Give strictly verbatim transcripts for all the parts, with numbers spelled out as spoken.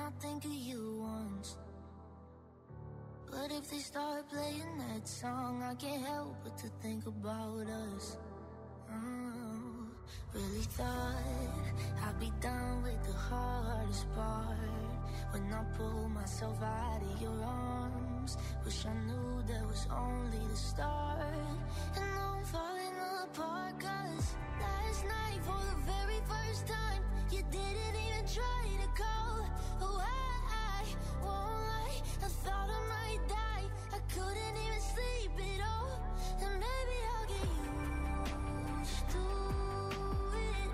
I think of you once. But if they start playing that song, I can't help but to think about us. Oh, really thought I'd be done with the hardest part. When I pulled myself out of your arms, wish I knew that was only the start. And now I'm falling apart, cause last night for the very first time, you didn't even try to call. Oh, I, I won't lie, I thought I might die, I couldn't even sleep at all. And maybe I'll get used to it,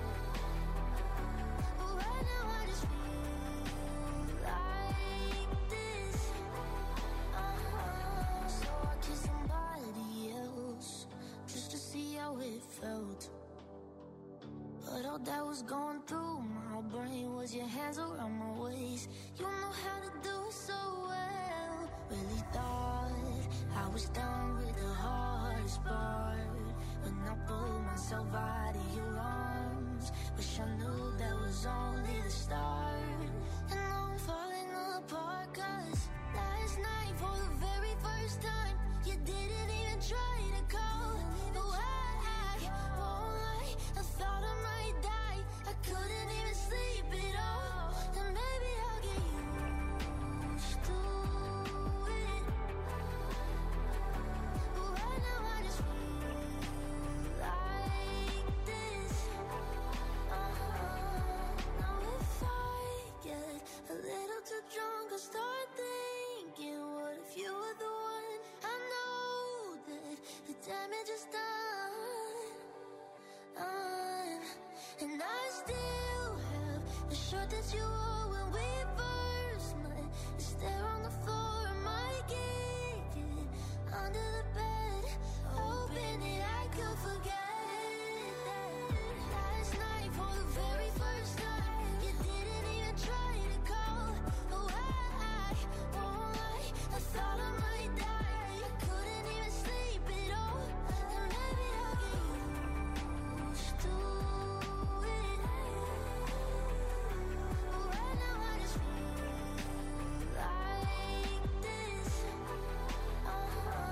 but right now I just feel like this. Uh-huh. So I kissed somebody else just to see how it felt. But all that was going through my brain was your hands around my waist. You know how to do it so well. Really thought I was done with the hardest part. When I pulled myself out of your arms, wish I knew that was only the start. And now I'm falling apart, cause last night for the very first time, you didn't even try to call. Oh, I, I won't lie, I thought I might die, I couldn't even sleep at all. And maybe I'll get used to it, but right now I just feel like this. Uh-huh. Now if I get a little too drunk, I'll start thinking, what if you were the one? I know that the damage is done, uh, and I still have the shirt that you wore when we first met. It's there on the floor, I might kick it under the bed, hoping that I could forget that last night for the very first time, you didn't even try to call. Oh, I, I won't lie, I thought I might die, I couldn't even sleep at all. And maybe I'll get used to it, but right now I just feel like this. Uh-huh.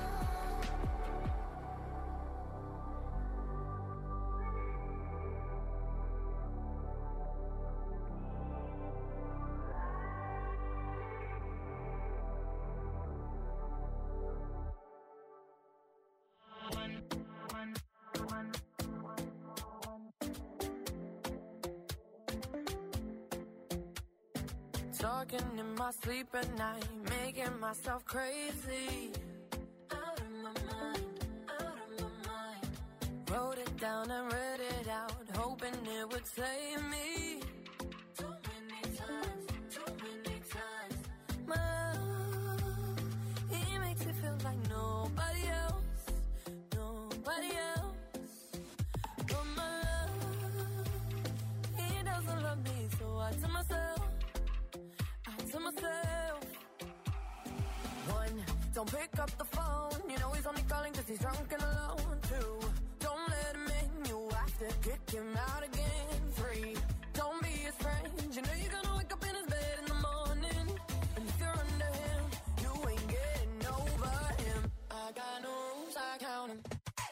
Talking in my sleep at night, making myself crazy. Out of my mind, out of my mind. Wrote it down and read it out, hoping it would save me. Too many times, too many times. My love, he makes me feel like nobody else, nobody else. But my love, he doesn't love me, so I tell myself, to myself. One, don't pick up the phone, you know he's only calling cause he's drunk and alone. Two, don't let him in, you have to kick him out again. Three, don't be his friend, you know you're gonna wake up in his bed in the morning. And if you're under him, you ain't getting over him. I got no rules, I count him.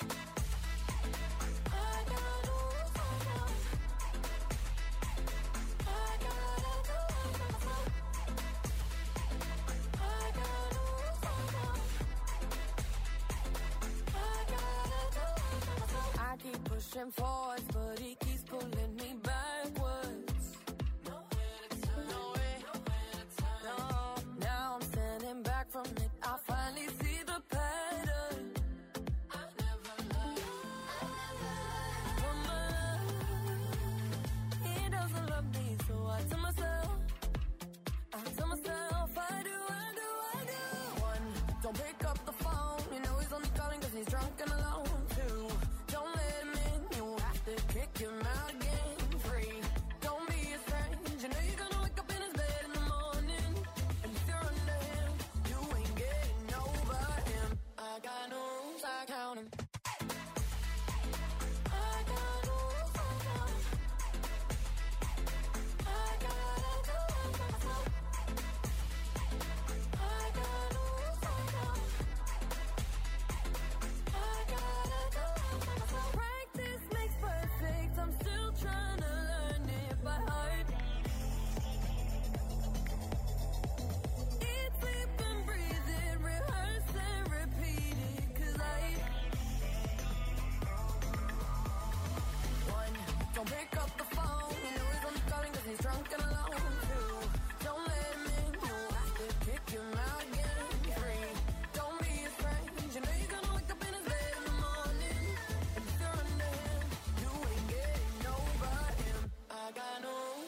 I got no rules, I count him. I gotta do it for myself. I keep pushing forwards, but he keeps pulling me backwards. Nowhere to turn, nowhere, nowhere to turn. No, now I'm standing back from it. I finally see the pattern. I never loved, I never loved. My love, he doesn't love me, so I tell myself, I tell myself, I do, I do, I do. One, don't pick up the phone, you know he's only calling cause he's drunk and alone. Two, don't let him in, you have to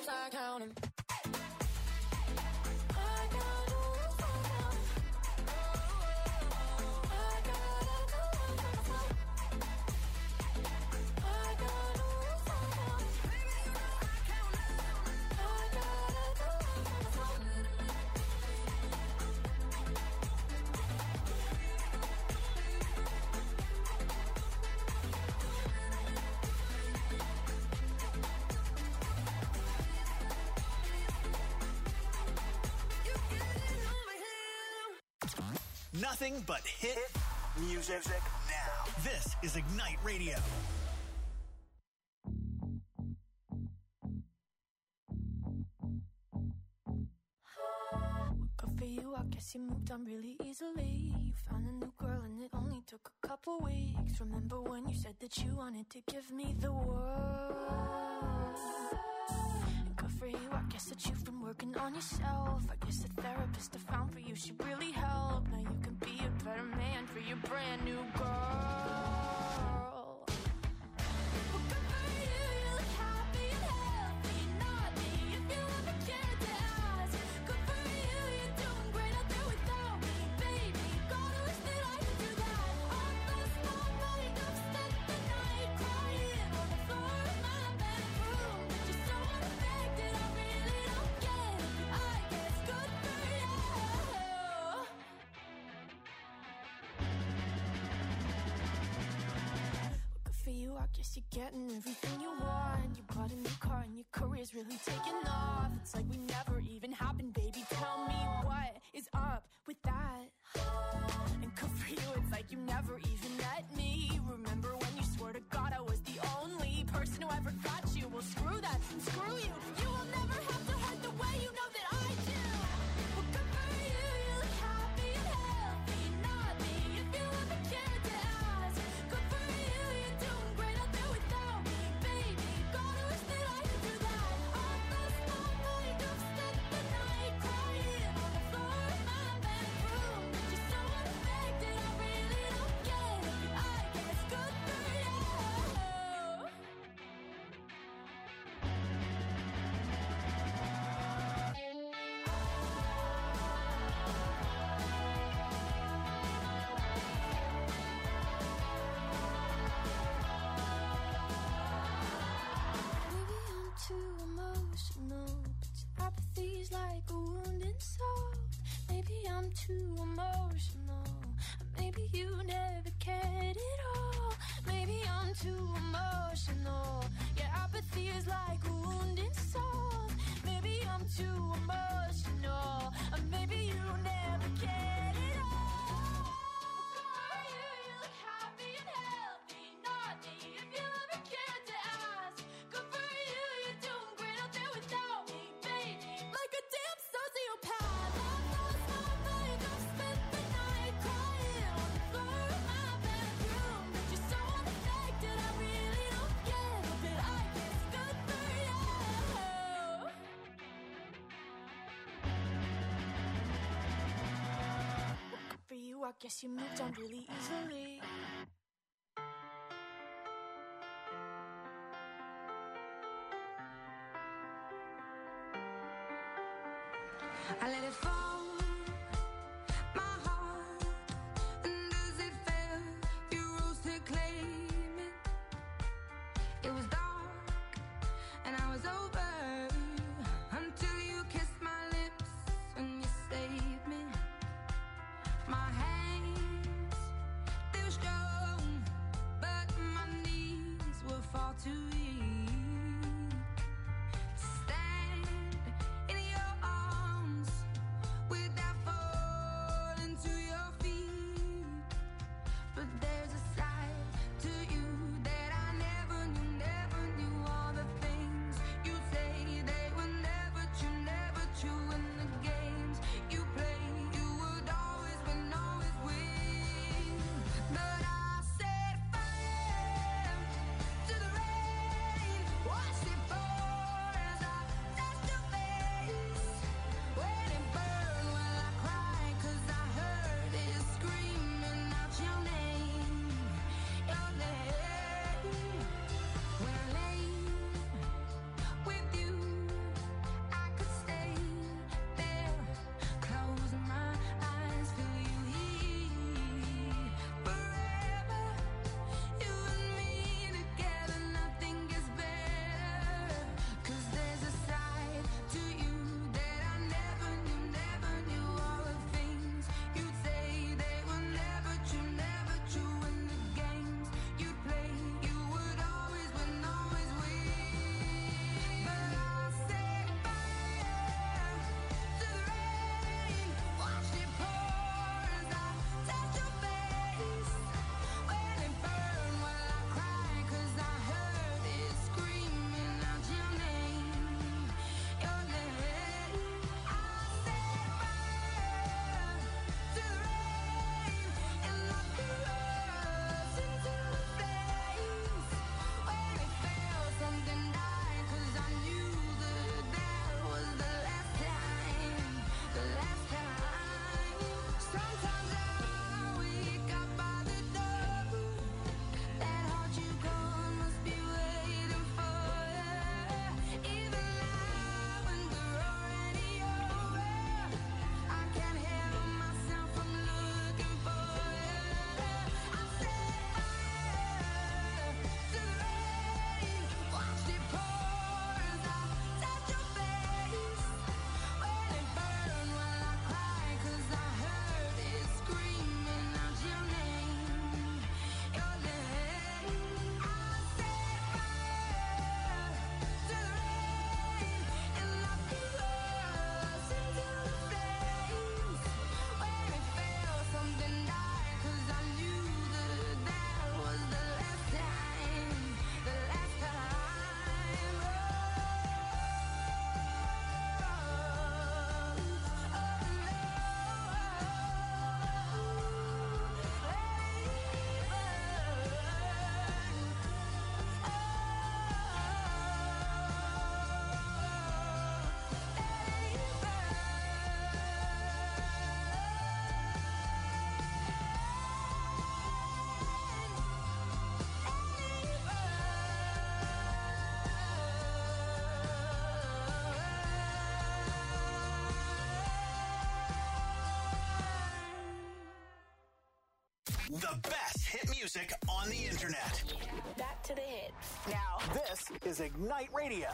lose, I count 'em. Nothing but hit music now. This is Ignite Radio. Good for you, I guess you moved on really easily. You found a new girl and it only took a couple weeks. Remember when you said that you wanted to give me the world? And good for you, I guess that you've been working on yourself. I guess the therapist I found for you should really help. Now you can be a better man for your brand new girl. I guess you're getting everything you want. You bought a new car and your career's really taking off. It's like we never even happened, baby. Tell me what is up with that? And good for you, it's like you never even met me. Remember when you swore to God I was the only person who ever got you? Well, screw that, screw you. You will never have to hurt the way you know that I do. Well, good for you, you look happy and healthy. Not me, if you ever cared to ask. Good for you, you're doing great out there without me, baby. Gotta wish that I could do that. I lost my mind, I've spent the night crying on the floor of my bedroom. You're so unaffected, I really don't get it. I guess good for you. Maybe I'm too emotional, but your apathy's like a wounded soul. Maybe I'm too emotional, maybe you never cared at all. Maybe I'm too emotional, your apathy is like a wounded soul. Maybe I'm too emotional, maybe you never cared at all. You, you look happy and healthy, not me, if you ever cared to ask. Good for you, you're doing great out there without me, baby. Like a damn sociopath. I've lost my mind, I've spent the night crying on the floor of my bedroom. You're so unaffected, I really don't get it, but I guess good for you. Well, good for you, I guess you moved on really easily. I let it fall, my heart, and as it fell, you rose to claim it. It was dark, and I was over, until you kissed my lips, and you saved me. My hands, they were strong, but my knees were far too weak to stand in your arms with The best hit music on the internet. Back to the hits. Now, This is Ignite Radio.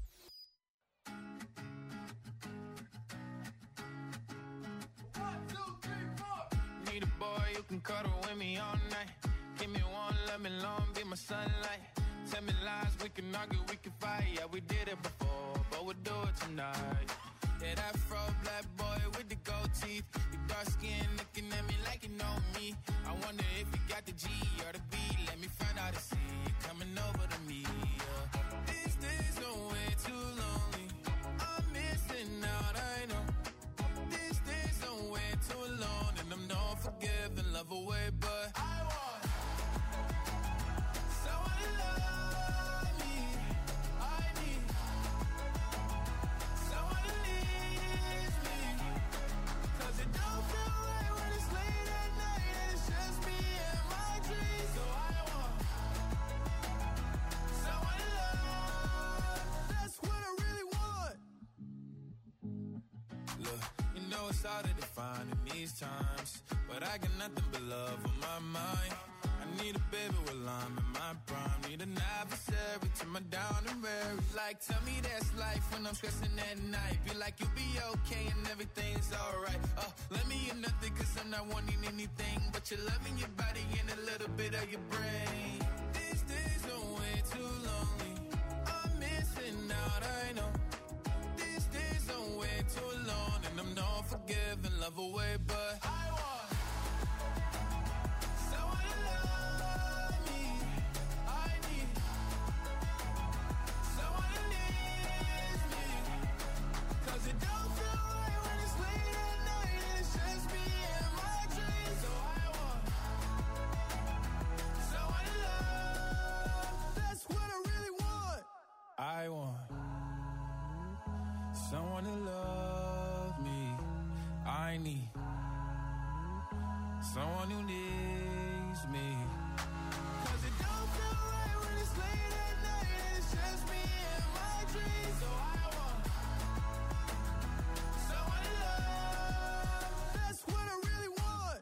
Need a boy you can cuddle with me all night. Give me one, let me long, be my sunlight. Tell me lies, we can argue, we can fight. Yeah, we did it before, but we'll do it tonight. Yeah, that fro black boy with the gold teeth. Your dark skin looking at me like you know me. I wonder if you got the G or the B. Let me find out and see you coming over to me. Yeah. These days are way too lonely. I'm missing out, I know. These days are way too alone, and I'm not forgiving, love away, but I want someone to love me. I need someone to leave me. Cause it don't feel right when it's late at night and it's just me and my dreams. So I want someone to love. That's what I really want. Look, you know it's hard to define in these times, but I got nothing but love on my mind. I need a baby while I'm in my prime. Need an adversary to my down and weary. Like, tell me that's life when I'm stressing at night. Be like, you'll be okay and everything's alright. Uh, let me in nothing cause I'm not wanting anything but your love in your body and a little bit of your brain. These days are way too lonely. I'm missing out, I know. These days are way too alone, and I'm not forgiving, love away, but I want someone to love me. I need someone to leave me. Cause it don't feel right when it's late at night and it's just me and my dreams. So I want someone to love. That's what I really want. I want someone to love me. I need someone who needs me. Cause it don't feel right when it's late at night and it's just me and my dreams. So I want someone to love. That's what I really want.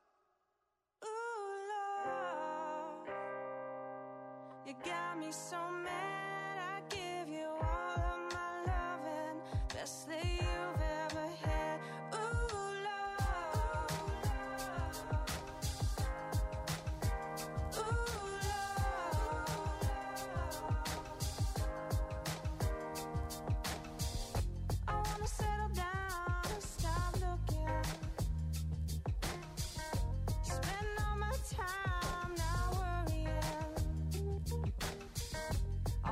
Ooh, love, you got me so mad. I give you all of my loving, best that you've ever had. Ooh, love, ooh, love. I wanna settle down and stop looking. Spend all my time not worrying.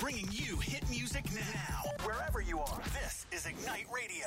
bringing you hit music now. Wherever you are, this is Ignite Radio.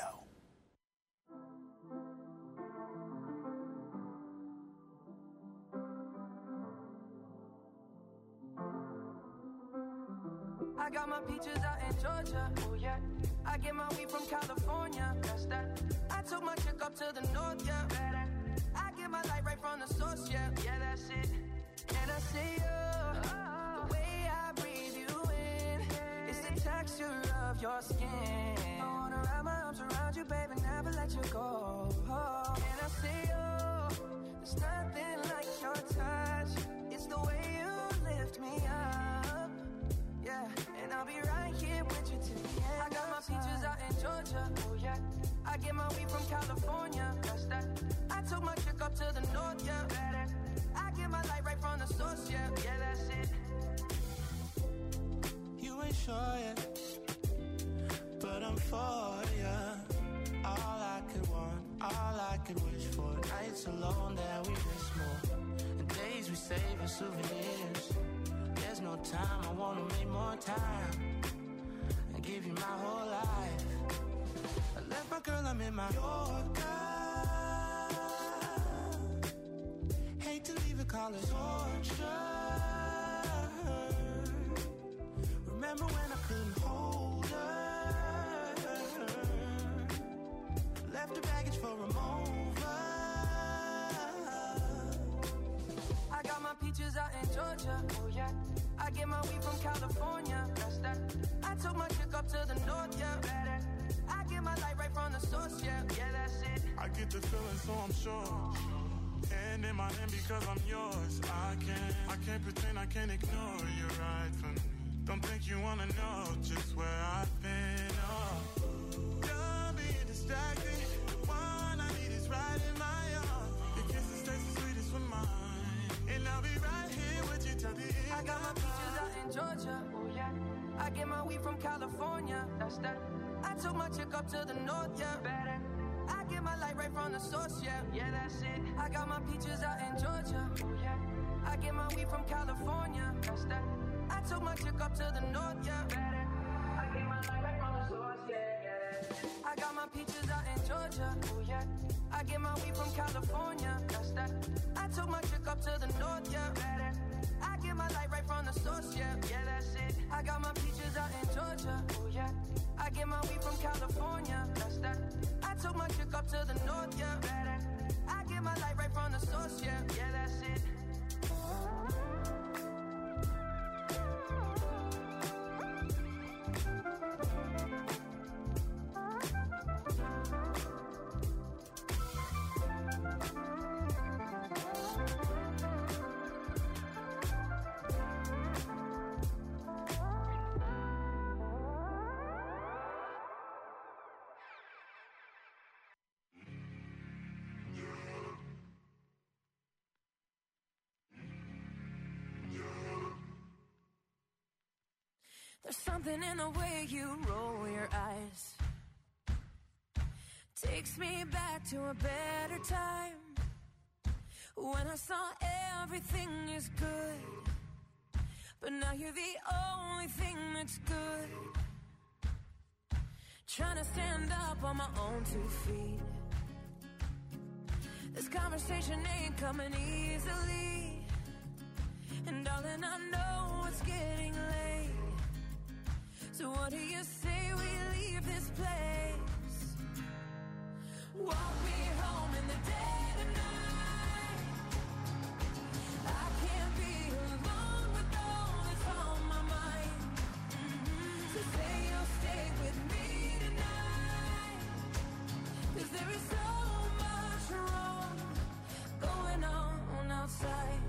I got my peaches out in Georgia, oh yeah. I get my weed from California, that's that. I took my chick up to the north, yeah. I get my light right from the source, yeah. Yeah, that's it. And I see you, the way I breathe you in, it's the texture of your skin. I wanna wrap my arms around you, baby, never let you go. Oh, and I see you, there's nothing like your touch. It's the way you lift me up, yeah. And I'll be right here with you till the end. I got my peaches out in Georgia, oh yeah. I get my weed from California, that's that. I took my chick up to the north, yeah. I get my light right from the source, yeah. Yeah, that's it. You ain't sure yet, but I'm for ya. All I could want, all I could wish for. Nights alone that we miss more, and days we save as souvenirs. There's no time, I wanna make more time and give you my whole life. I left my girl, I'm in my Yorker. Hate to leave it, call it torture. Remember when I couldn't hold her? Left her baggage for a mover. I got my peaches out in Georgia, oh yeah. I get my weed from California, that's that. I took my chick up to the north, yeah. I get my light right from the source, yeah. Yeah, that's it. I get the feeling, so I'm sure. And in my hand because I'm yours. I can't, I can't pretend, I can't ignore you right from me. Don't think you wanna know just where I've been. Oh, don't be distracted. The one I need is right in my arms. Your kisses taste the sweetest with mine, and I'll be right here with you till the end. I got my peaches out in Georgia, oh yeah. I get my weed from California, that's that. I took my chick up to the north, yeah. I get my light right from the source, yeah. Yeah, that's it. I got my peaches out in Georgia, oh yeah. I get my weed from California, that's that. I took my chick up to the north, yeah. I get my light right from the source, yeah, yeah. I got my peaches out in Georgia, oh yeah. I get my weed from California, that's that. I took my chick up to the north, yeah. I get my light right from the source, yeah. Yeah, that's it. I got my peaches out in Georgia, oh yeah. I get my weed from California, that's that. I took my chick up to the north, yeah. I get my light right from the source, yeah. Yeah, that's it. There's something in the way you roll your eyes. Takes me back to a better time, when I saw everything is good. But now you're the only thing that's good. Trying to stand up on my own two feet. This conversation ain't coming easily, and darling, I know it's getting late. So what do you say we leave this place? Walk me home in the dead of night. I can't be alone with all that's on my mind. Mm-hmm. So say you'll stay with me tonight, 'cause there is so much wrong going on outside.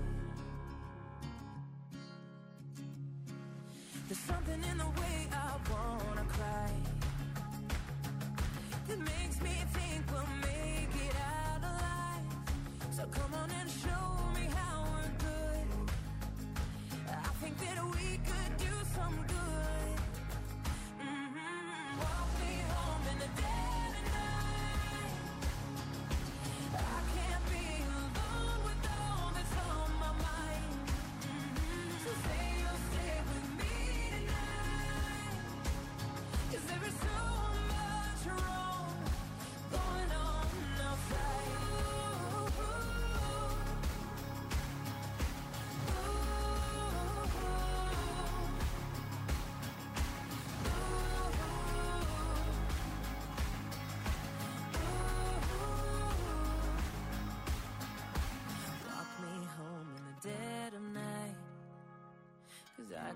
There's something in the way I wanna cry that makes me think we'll make it out alive. So come on and show me how we're good. I think that we could do some good. Mm-hmm. Walk me home in the dead of night. I can't be alone with all that's on my mind. Mm-hmm. So say you'll stay with me tonight.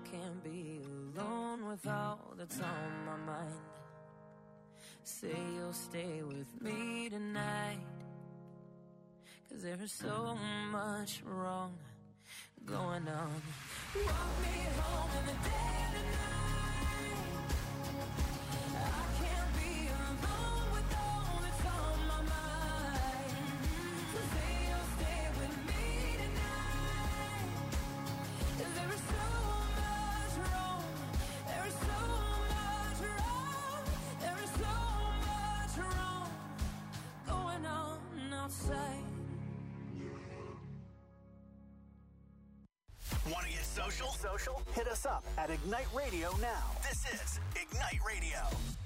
can't be alone with all that's on my mind. Say you'll stay with me tonight, 'cause there is so much wrong going on. Walk me home in the dead of night. I can't be alone with all that's on my mind. So say you'll stay with me tonight, 'cause there is so much wrong. There is so much wrong. There is so much wrong going on outside. Want to get social? Social? Hit us up at Ignite Radio now. This is Ignite Radio.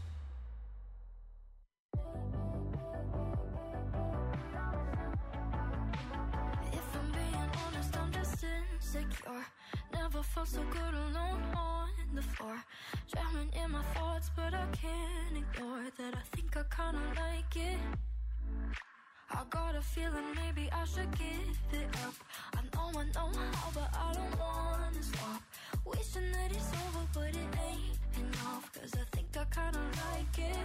If I'm being honest, I'm just insecure. Never felt so good alone on the floor. Drowning in my thoughts, but I can't ignore that I think I kinda like it. I got a feeling maybe I should give it up. I know I know how, but I don't wanna stop. Wishing that it's over, but it ain't enough. 'Cause I think I kinda like it.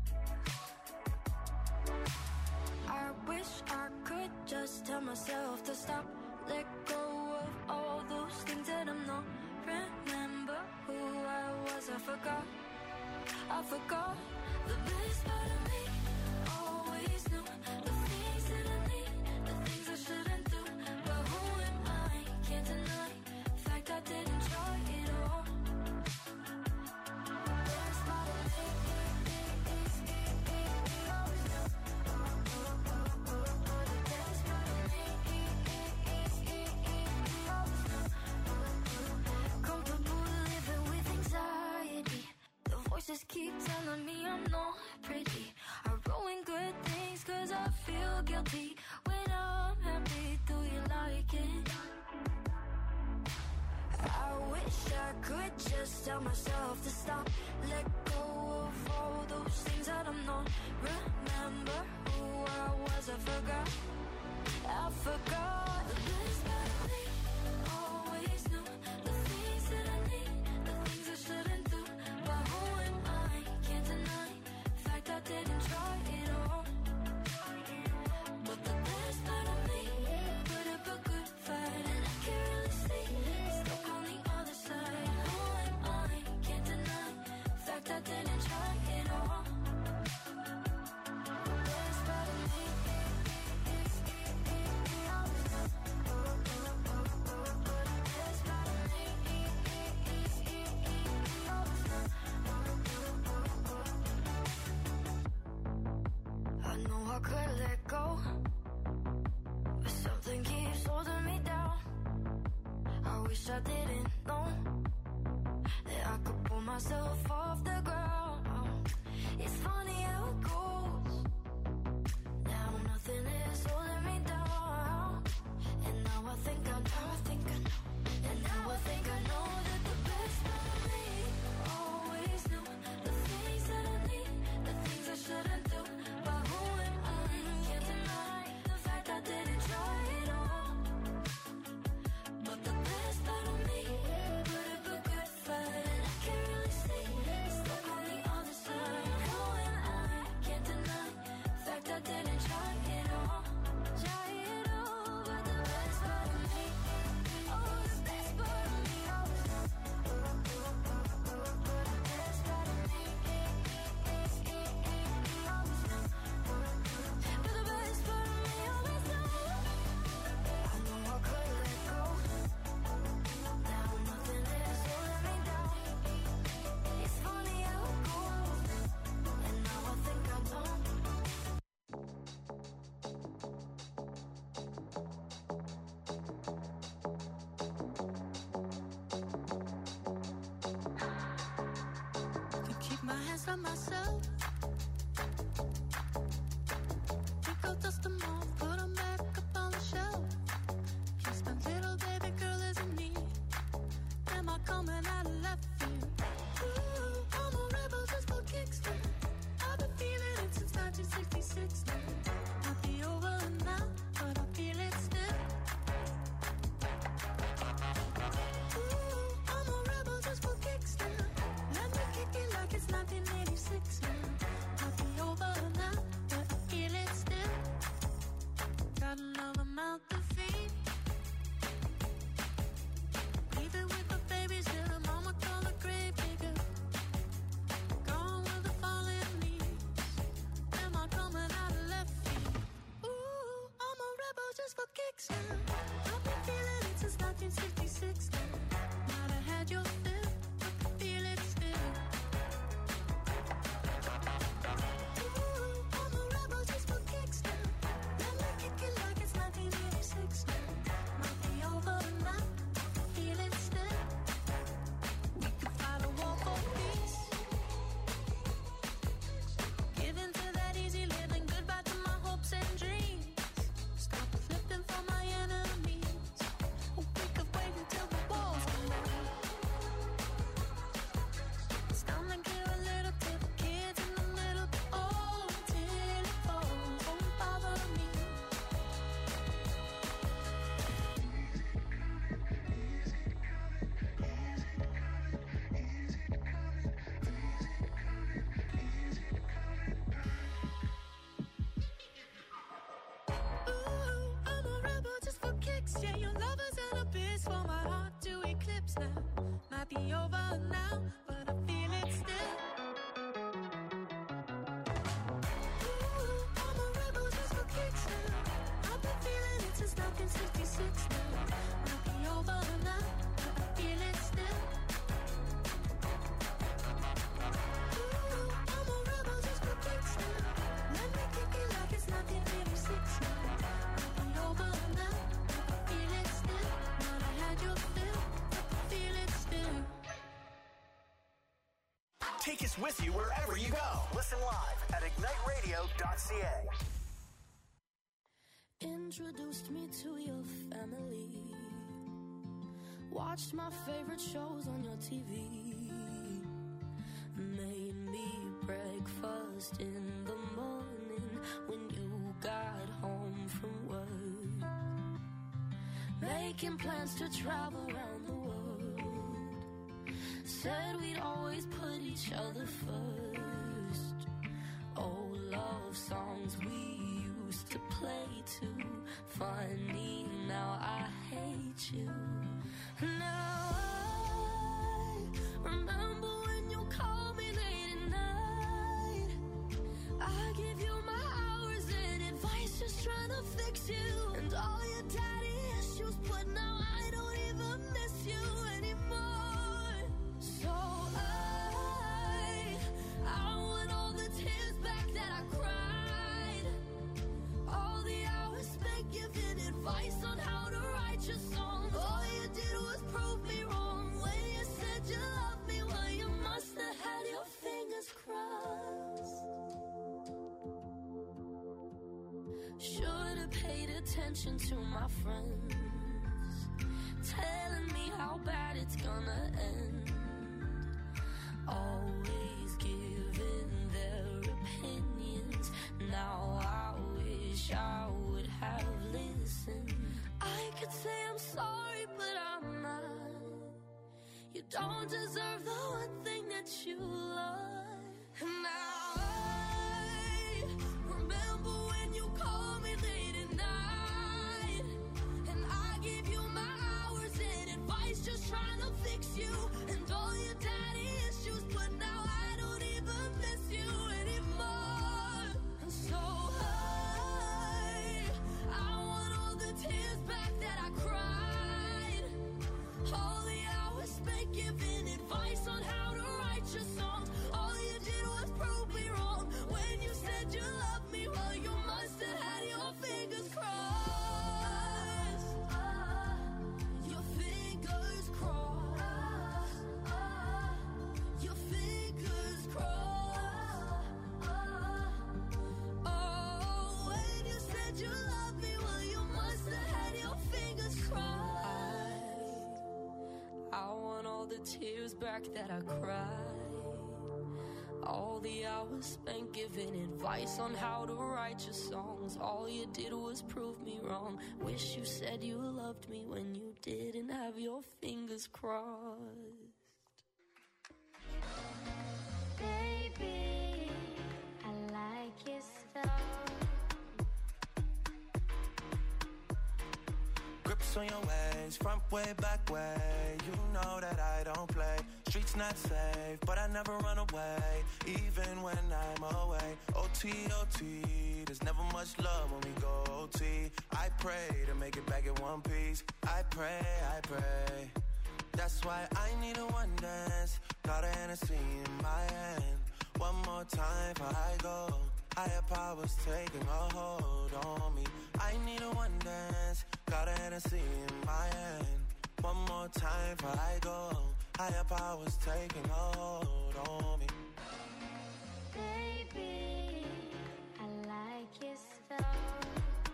I wish I could just tell myself to stop. Let go of all those things that I'm not. Remember who I was, I forgot. I forgot the best part of me. Always knew the things that I need, the things I shouldn't do. But who am I? Can't deny the fact I didn't try it all. The best part of me is always knew. The best part of me is always knew. Comfortable living with anxiety. The voices keep telling me I'm not pretty. I ruin good things 'cause I feel guilty. When I'm happy, do you like it? I wish I could just tell myself to stop. Let go of all those things that I'm not. Remember who I was, I forgot. I forgot the best part of me. Always knew the things that I need, the things I shouldn't do. But who am I? Can't deny the fact I didn't try it all. But the best part of me put up a good fight, and I can't really see it's stuck on the other side. Who am I? Can't deny the fact I didn't try it all. The best part of me is always knew. The best part of me is always knew. I know I could let go, but something keeps holding me down. I wish I didn't know that I could pull myself off the ground. It's funny how it goes. Now nothing is holding me down. And now I think I know, I think I know. And now I think I know that the best part of me always knew the things that I need, the things I shouldn't do. But who am I? Can't deny the fact I didn't try it all. But the best part of me put up a good fight, and I can't really see it's stuck on the other side. Who am I? Can't deny the fact I didn't try it all. Try it all, but the best part of me, oh, the best part of me always knew. The best part of me always knew. But the best part of me always knew. I know I could let go. Now nothing is holding me down. It's funny how it goes. And now I think I don't. To keep my hands on myself. Pick up, dust them off, put them back up on the shelf. Guess my little baby girl isn't me. Am I coming out of left field? Ooh, I'm a rebel just for kicks. I've been feeling it since nineteen sixty-six now. Might be over now, but I feel it still. Ooh, I'm a rebel days for my heart to eclipse now. Might be over now, but I feel it still. Ooh, I'm a rebel just for kicks now. I've been feeling it since nineteen sixty-six now. Might be over now, but I feel it still. Ooh, I'm a rebel just for kicks now. Let me kick it like it's nineteen eighty-six now. Might be over now, but I feel it still. Not I had your fill, but I feel it still. Take us with you wherever you go. Listen live at ignite radio dot c a. Introduced me to your family. Watched my favorite shows on your T V. Made me breakfast in the morning when you got home from work. Making plans to travel around the world. Said we'd always put each other first. Old love songs we used to play too. Funny, now I hate you. Now I remember when you called me late at night. I give you my hours and advice, just trying to fix you. And all your daddy issues, but now I don't even miss you anymore. So I, I want all the tears back that I cried. All the hours spent giving advice on how to write your songs. All you did was prove me wrong when you said you loved me. Well, you must have had your fingers crossed. Should have paid attention to my friends, telling me how bad it's gonna end. Always giving their opinions. Now I wish I would have listened. I could say I'm sorry, but I'm not. You don't deserve the one thing that you love. Now I remember when you called me late at night, and I gave you my hours and advice, just trying to fix you. And all your daddy issues, but now I don't even miss you anymore. And so I, I want all the tears back that I cried. All the hours spent giving advice on how to write your songs. All you did was prove me wrong when you said you loved me. Well, you must have had your fingers crossed. Your fingers crossed. Your fingers crossed. Oh, when you said you loved me, well, you must have had your fingers crossed. I want all the tears back that I cried. All the hours spent giving advice on how to write your songs. All you did was prove me wrong. Wish you said you loved me when you didn't have your fingers crossed. Baby, I like your stuff. Grips on your ways, front way, back way. You know that I don't play. Streets not safe, but I never run away, even when I'm away. O T, O T, there's never much love when we go O T. I pray to make it back in one piece. I pray, I pray. That's why I need a one dance. Got a Hennessy in my hand. One more time before I go. Higher powers taking a hold on me. I need a one dance. Got a Hennessy in my hand. One more time before I go. Higher powers taking a hold on me. Baby, I like your stuff.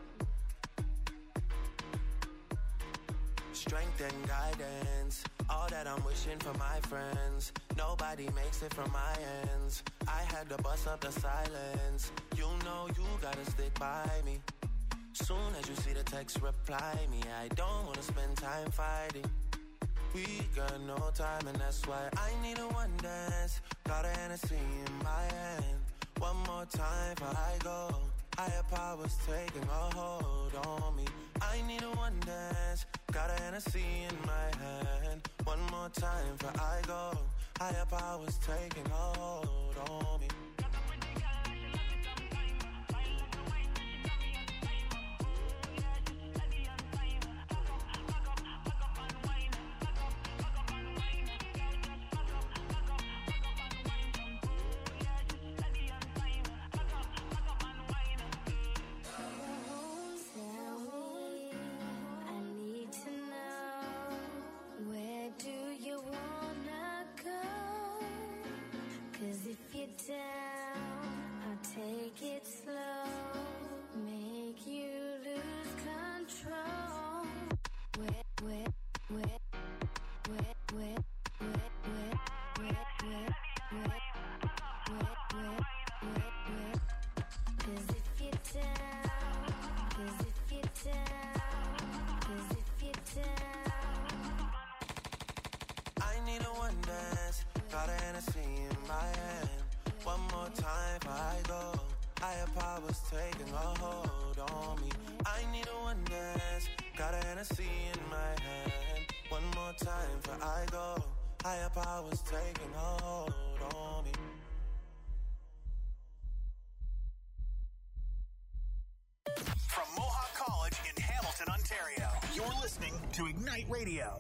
Strength and guidance, all that I'm wishing for my friends. Nobody makes it from my ends. I had to bust up the silence. You know you gotta stick by me. Soon as you see the text, reply me. I don't wanna spend time fighting. We got no time, and that's why I need a one dance. Got a Hennessy in my hand. One more time before I go. Higher powers taking a hold on me. I need a one dance. got a Hennessy in my hand. One more time before I go. Higher powers taking a hold on me. Take it slow, make you lose control. Wet, wet, wet, wet, wet, wet, wet, wet, wet, wet, wet, wet, wet, wet. 'Cause if you're down, 'cause if you're down, 'cause if you're down. I need a one dance, got a Hennessy in my hand. One more time before I go. Higher powers taking a hold on me. I need a one dance, got a Hennessy in my hand. One more time before I go. Higher powers taking a hold on me. From Mohawk College in Hamilton, Ontario, you're listening to Ignite Radio.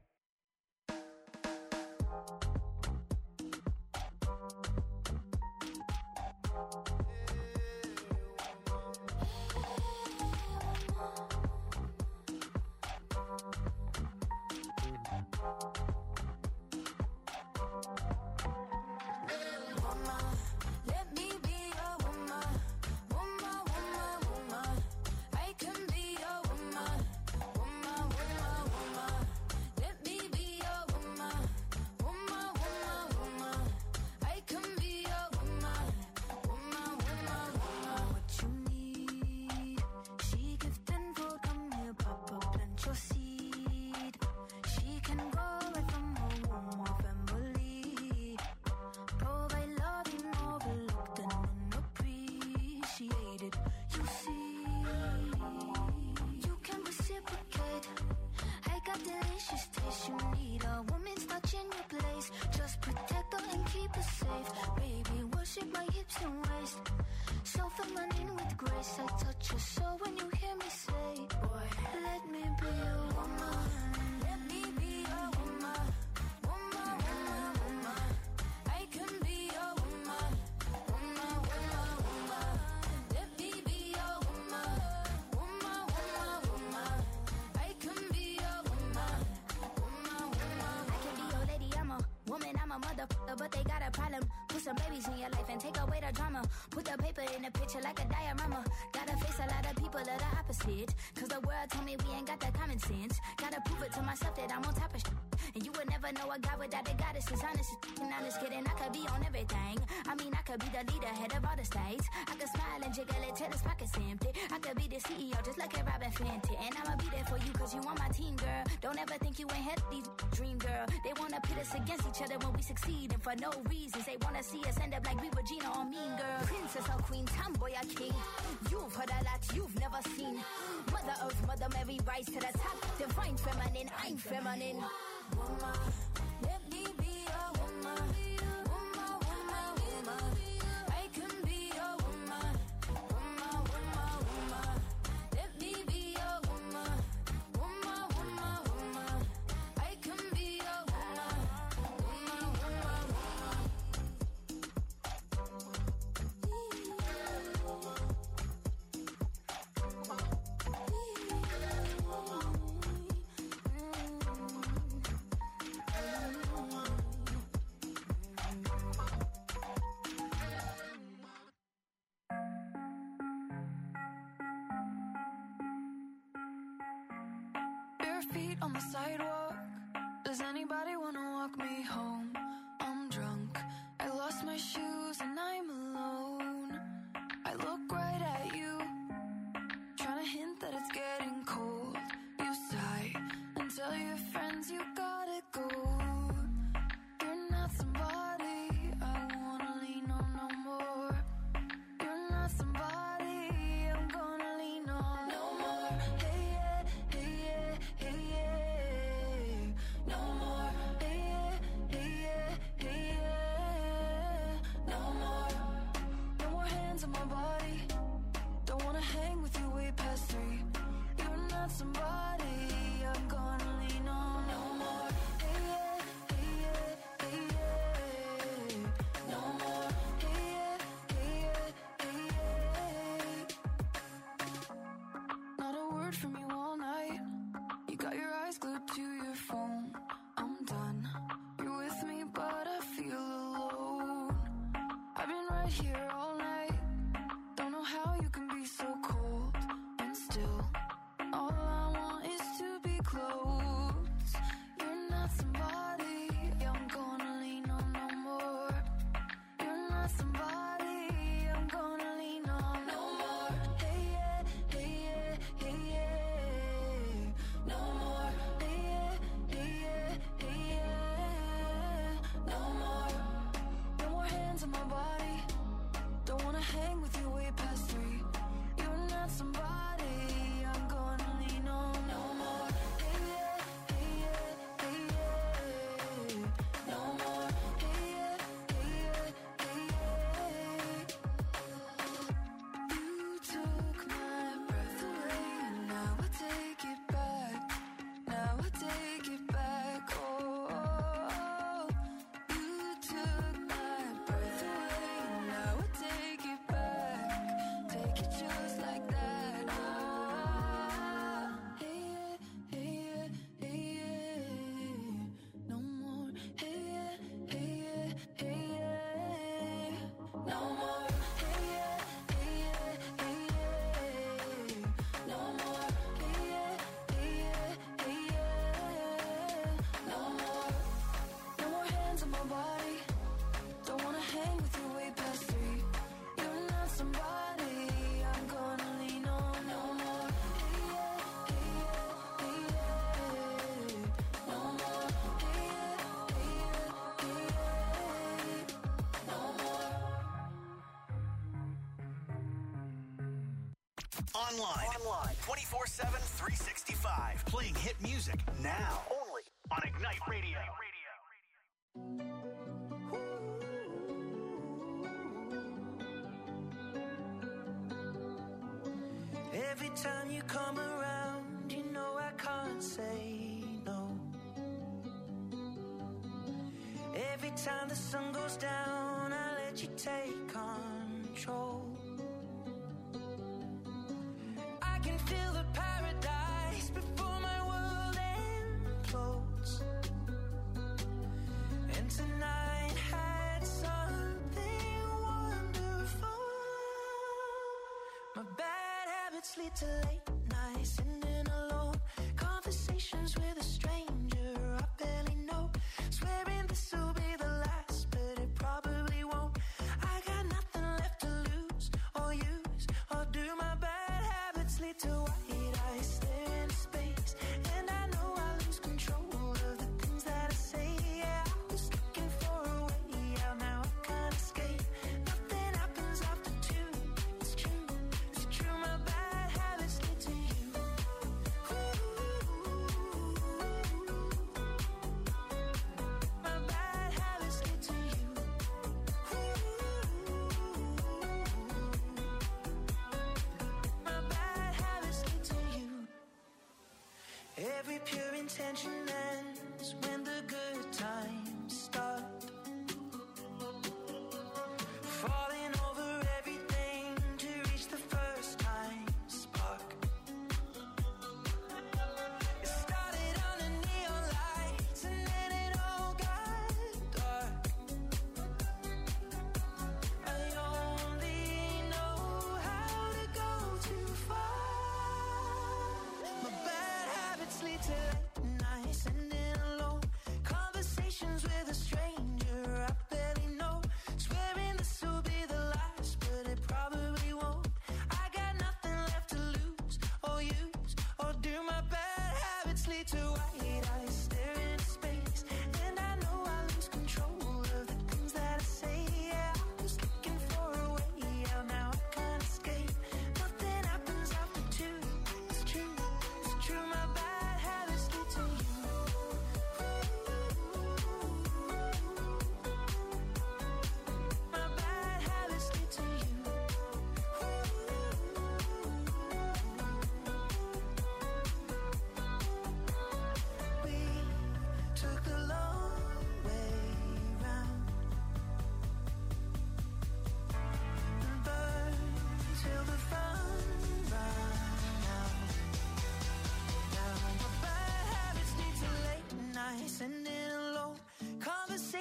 But they got a problem. Put some babies in your life and take away the drama. Put the paper in the picture like a diorama. Gotta face a lot of people that are opposite. Cause the world told me we ain't got the common sense. Gotta prove it to myself that I'm on top of shit. And you would never know a guy without a goddess is honest. And honest kidding, I could be on everything. I mean, I could be the leader, head of all the states. I could smile and jiggle it till his pockets empty. I could be the C E O just like a Robin Fenty. And I'ma be there for you cause you on my team, girl. Don't ever think you ain't had these dream, girl. They wanna pit us against each other when we succeed. And for no reasons, they wanna see us end up like we Regina or Mean Girl. Princess or queen, tomboy or king. You've heard a lot you've never seen. Mother Earth, Mother Mary, rise to the top. Divine feminine, I'm feminine. Woman, let me be a woman. Woman, woman, woman. I can be a woman. Woman, woman, woman. Let me be a woman. Woman, woman, woman. I can be a woman. Woman, woman, woman. Bare feet on the sidewalk. Does anybody wanna walk me home? I'm drunk. I lost my shoes and I'm alone. I look right at you, trying to hint that it's getting cold. You sigh and tell your friends you gotta go. You're not somebody I wanna lean on no more. You're not somebody I'm gonna lean on no more. Hey yeah, hey yeah, hey yeah. sit here all night. Don't know how you can be so cold and still. All I want is to be close. You're not somebody I'm gonna lean on no more. You're not somebody I'm gonna lean on no more. Hey yeah, hey yeah, hey yeah. No more. Hey yeah, hey yeah, hey yeah. No more. No more hands on my body. Don't wanna hang with you way past three. You're not somebody I'm gonna lean on no more. Hey yeah, hey yeah, hey yeah. No more. Hey yeah, hey yeah, hey yeah. You took my breath away, and now I take it back. Now I take it back. Oh, oh, oh. You took my breath away, and now I take it back. Take it just like that. Ah, hey yeah, hey yeah, hey yeah. No more. Hey yeah, hey yeah, hey yeah. No more. Hey yeah, hey yeah, hey yeah. No more. Hey yeah, hey yeah, hey yeah. No more. No more hands on my body. Don't wanna hang with you way past three. You're not somebody I'm gonna lean on no more. Hey yeah, hey yeah, hey yeah. No more. Hey yeah, hey yeah, hey yeah. No more. Online. Online. twenty-four seven, three sixty-five. Playing hit music now. Only on Ignite Radio. Every time you come around, you know I can't say no. Every time the sun goes down, I let you take control. I can feel the paradise before my world implodes. And tonight had something wonderful. My bad habits lead to late nights, sitting alone. Conversations with a stranger I barely know. Swearing this will be the last, but it probably won't. I got nothing left to lose or use or do. My bad habits lead to white eyes staring into space, and I know I lose control of the things that I say. Yeah, I was looking for a way out, now I can't escape. Nothing happens after two. It's true, it's true. My bad habits lead to you. My bad habits lead to you. My bad habits lead to you. Every pure intention ends when the good times start. Falling over everything to reach the first time spark. It started under neon lights and then it all got dark. I only know how to go too far. My bad habits lead to late nights and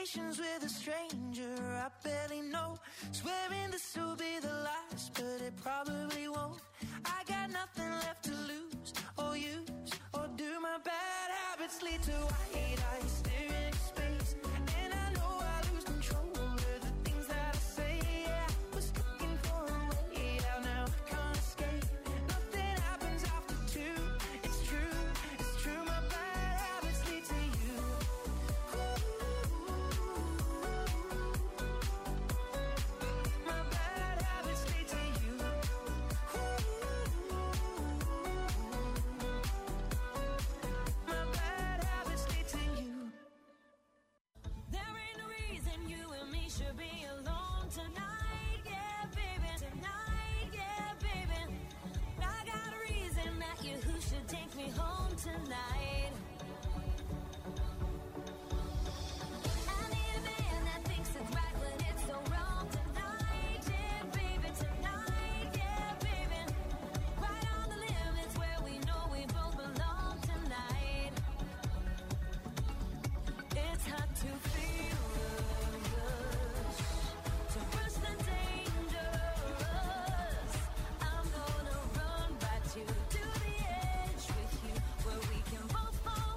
conversations with a stranger I barely know, swearing this will be the last, but it probably won't. I got nothing left to lose or use, or do my bad habits lead to white eyes staring at space? And I know I lose control of the things that I say. Yeah, I was looking for a way out, now I can't escape. Nothing happens after two. It's true, it's true. My bad habits lead to you. My bad habits lead to you. My bad habits lead to you. There ain't no reason you and me should be alone tonight, yeah, baby. Tonight, yeah, baby. I got a reason that you who should take me home tonight. I need a man that thinks it's right when it's so wrong tonight, yeah, baby. Tonight, yeah, baby. Right on the limits where we know we both belong tonight. It's hard to feel the rush, to rush the dangerous. I'm gonna run right you to the edge with you, where we can both fall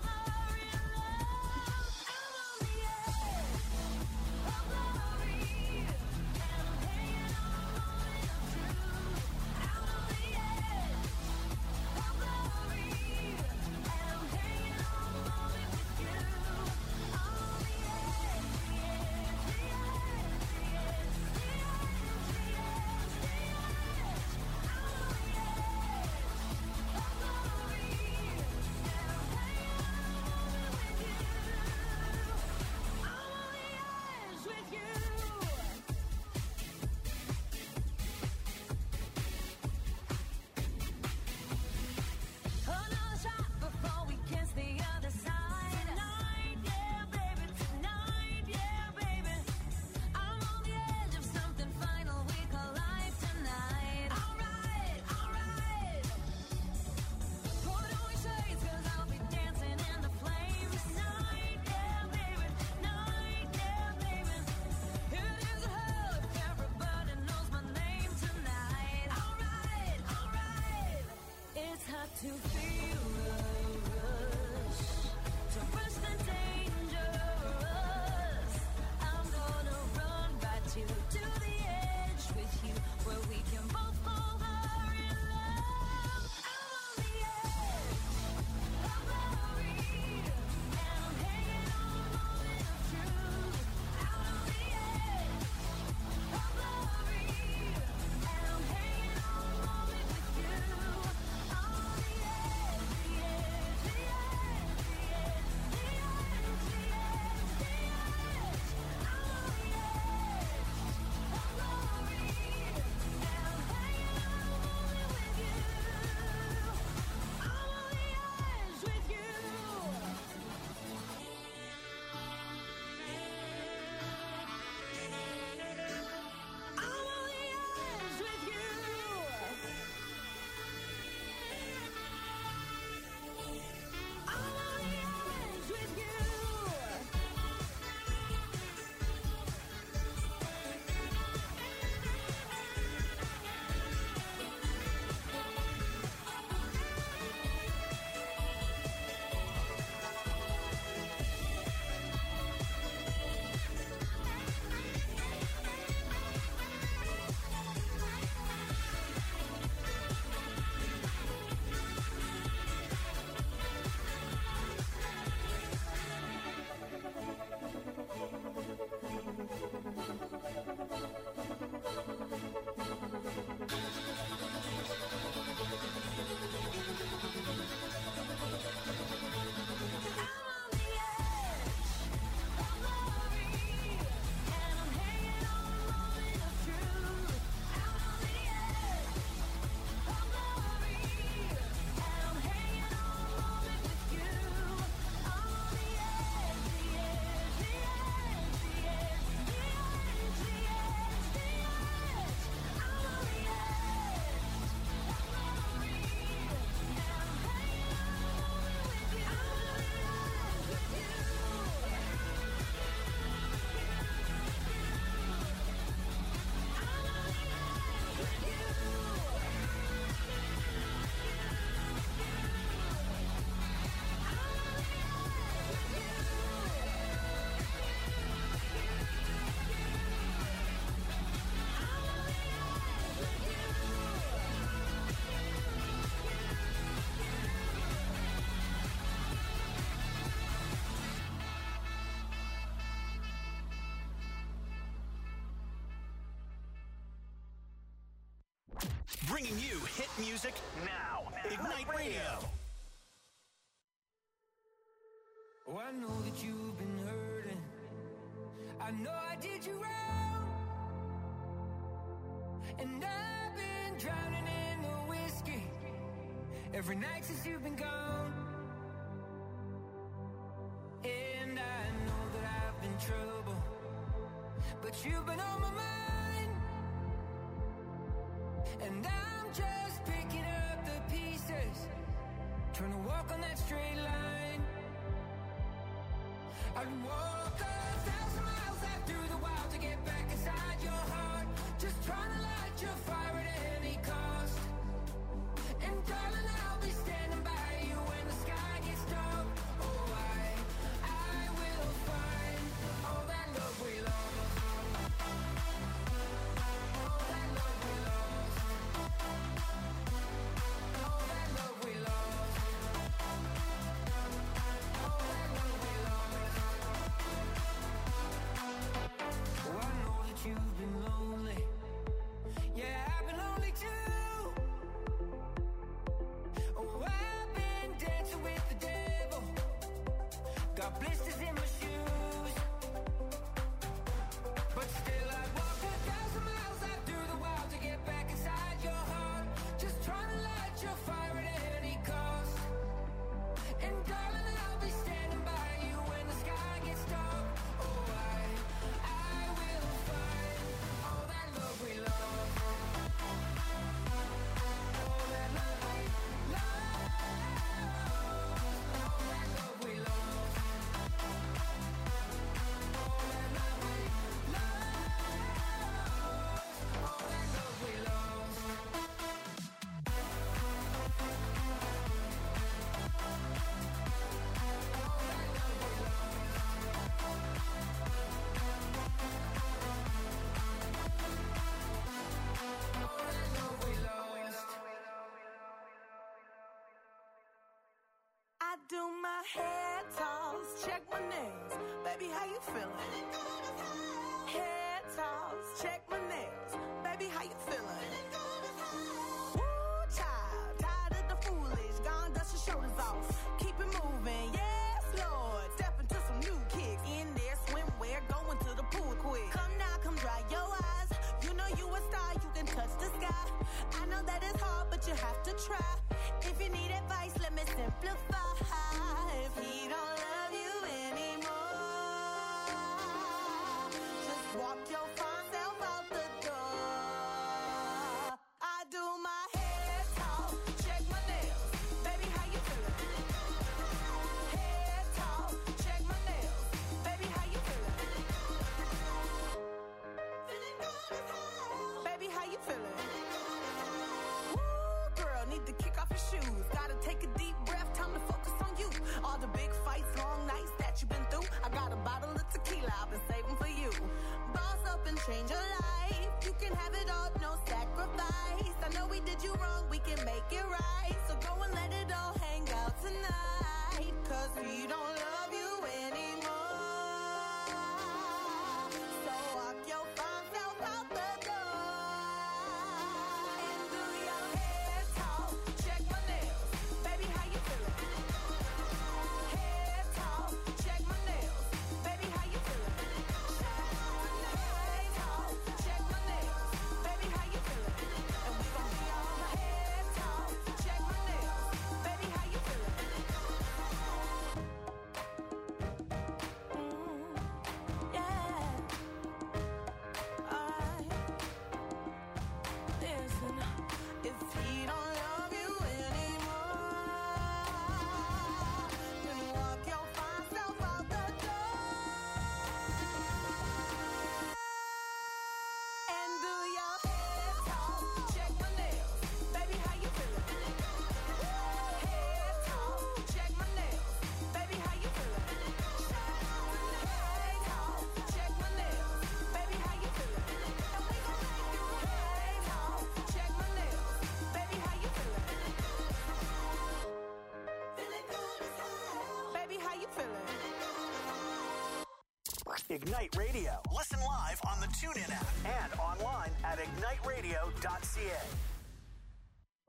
Bringing you hit music now. Ignite Radio. Oh, I know that you've been hurting. I know I did you wrong. And I've been drowning in the whiskey every night since you've been gone. And I know that I've been trouble, but you've been on my mind. And I'm just picking up the pieces, trying to walk on that straight line. I'd walk a thousand miles out through the wild to get back inside your heart, just trying to light your fire at any cost. And darling, I'll be standing by you when the sky gets dark. Oh, I, I will find all that love we lost. All that love we lost. All that love we lost. All that love we lost. Oh, I know that you've been lonely. Yeah, I've been lonely too. Oh, I've been dancing with the devil. Got blisters in my shoes. But still I'd walk a thousand miles out through the wild to get back inside your heart, just trying to light your fire at any cost. And darling, I'll be standing by you when the sky gets dark. Oh, I, I will find all that love we lost. All that love we lost. All that love we lost. All that love we lost. All that love we lost. I do my hair toss, check my nails. Baby, how you feeling? Hair toss, check my nails. Baby, how you feeling? Woo, child, tired of the foolish. Gone, dust your shoulders off. Keep it moving, yes, Lord. Step into some new kicks. In there, swimwear, going to the pool quick. Come now, come dry your eyes. You know you a star, you can touch the sky. I know that it's hard, but you have to try. If you need advice, let me simplify. If he don't love you anymore, just walk your fine self out the door. I do my hair talk, check my nails. Baby, how you feeling? Hair talk, check my nails. Baby, how you feeling? Feeling good as hell. Baby, how you feeling? Woo, girl, need to kick off your shoes. Gotta take a deep breath, time to focus on you. All the big fights, long nights that you've been through. I got a bottle of tequila I've been saving for you. Boss up and change your life. You can have it all, no sacrifice. I know we did you wrong, we can make it right. So go and let it all hang out tonight. Cause we don't love you anymore. So walk your fine self out the door. And do your hair talk, check my nails. Baby, how you feeling? Hair talk, check my nails. Baby, how you feeling? Hair talk, check my nails. Baby, how you feeling? And we gon' be on my hair talk, check my nails. Baby, how you feeling? Mm, yeah. Alright. Listen, if he don't love you anymore, then walk your fine self out the door. And do your hair talk, check my nails. Baby, how you feeling? Hair talk, check my nails. Baby, how you feeling? Hair talk, check my nails. Baby, how you feeling? And we gon' make you hair talk, check my nails. Baby, how you feeling? Feeling good as hell. Baby, how you feeling? Ignite Radio. Listen live on the TuneIn app and online at ignite radio dot c a.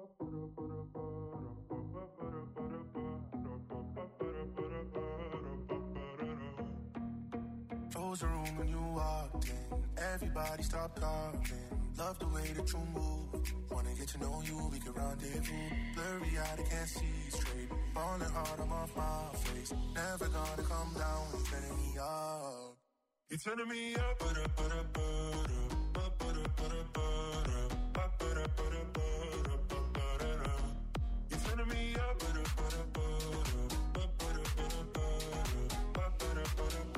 Close the room when you walked in. Everybody stop talking. Love the way that you move. Wanna get to know you, we can rendezvous. Blurry eyed, I can't see straight. Falling hard, I'm off my face. Never gonna come down when you're turning me up. You're turning me up, but up, but up, but up, but up, but up, but up, but up, but up, but up. You're turning me up, but up, but up, but up, but up, but up, but up, but up.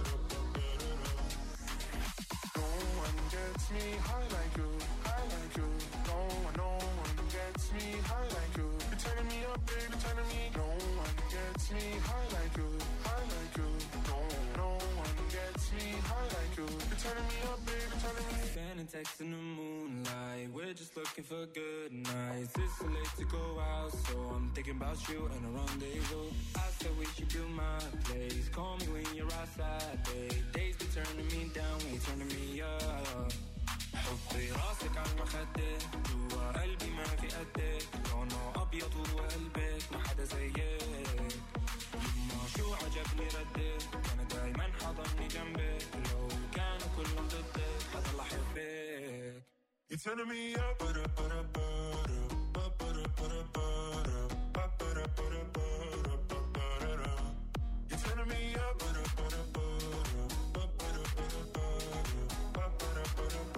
No one gets me high like you, high like you. No one, no one gets me high like you. You're turning me up, baby, turning me. No one gets me high like you, high like you. No, no one gets me high like you. You're turning me up, baby, turning me. Sending texts in the moonlight. We're just looking for good nights. It's too late to go out, so I'm thinking about you and a rendezvous. I said we should do my place. Call me when you're outside, babe. Days be turning me down, we turning me up. حطي راسك على المخدة جوا قلبي ما في قدك لونه أبيض وقلبك ما حدا زيك يما شو عجبني ردك أنا دايما حضني جنبك لو كانوا كلهم ضدك حضل أحبك. You're turning me up, but up, but up, but up, but up, but up, but up, but up, but up, but up, but up. You're turning me up, but up, but up, but up, but up, but up, but up, but up.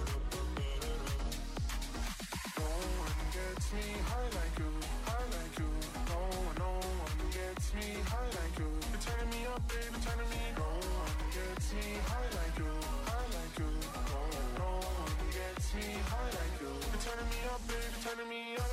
No one gets me high like you, high like you. No one, no one gets me high like you. You're turning me up, baby, turning me. No one gets me high like you, high like you. No, no one gets me high like you. You're turning me up, baby, turning me up.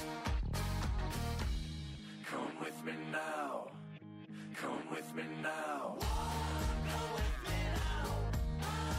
Come with me now. Come with me now.